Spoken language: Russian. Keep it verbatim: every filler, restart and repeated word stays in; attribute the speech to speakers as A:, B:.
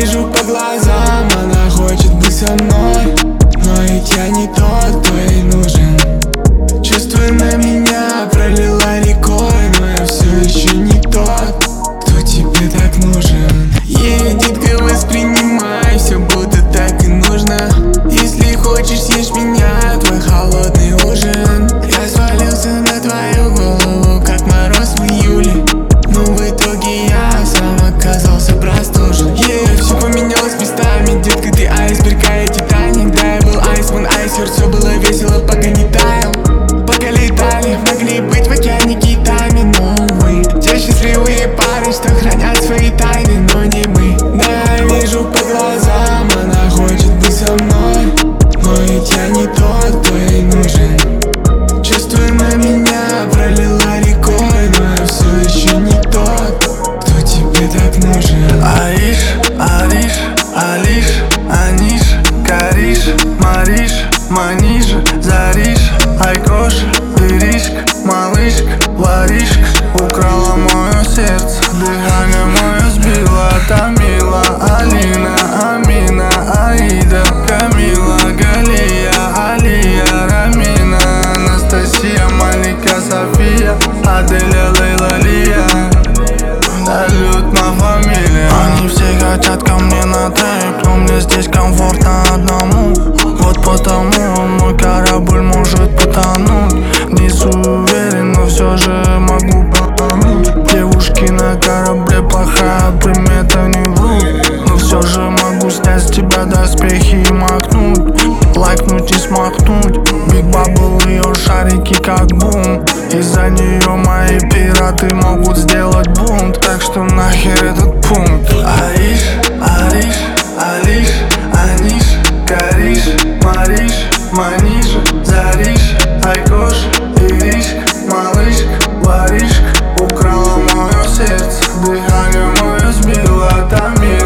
A: вижу по глазам, она хочет быть со мной, но ведь я не тот, кто ей нужен. Чувствуя на меня пролила рекой, но я все еще не тот, кто тебе так нужен. Ей, детка, воспринимай все будто так и нужно. Если хочешь, съешь меня, твой холодный ужин. Я свалился на твою голову, как мороз в июле, но в итоге я сам оказался простужен. Yeah, все поменялось местами, детка, ты айсберг, а я Титаник. Да, я был айсман, айсер, все было весело, пока не таял. Пока летали, могли быть в океане китами, но увы. Те счастливые пары, что хранят свои тайны, но не мы. Да, я вижу по глазам, она хочет быть со мной, но ведь я не тот, кто ей нужен. Чувствуя на меня пролила рекой, но я все еще не тот, кто тебе так нужен.
B: Аиш, Ариш, Алиш, Аниш, Кариш, Мариш, Маниш, Зариш, Айкош, Иришк, малышка, воришка. Украла мое сердце, дыхание мое сбила, Тамила, Алина, Амина, Аида, Камила, Галия, Алия, Рамина, Анастасия, Малика, София, Аделя, Лейла, Лия. Салютна фамилия. Они все хотят ко мне на тейп, но мне здесь комфортно одному. Вот потому мой корабль может потонуть. Не суверен, но все же могу потонуть. Девушки на корабле плохая примета, не врут, но все же могу снять с тебя доспехи и махнуть, лайкнуть и смахнуть. Биг Бабл, ее шарики как бум. Из-за нее мои пираты могут сделать бунт, так что нахер этот пункт. Аиш, Ариш, Алиш, Аниш, Кариш, Мариш, Маниш, Зариш, Айкош, Иришк, малышка, воришка. Украла мое сердце, дыхание мое сбила, Тамила.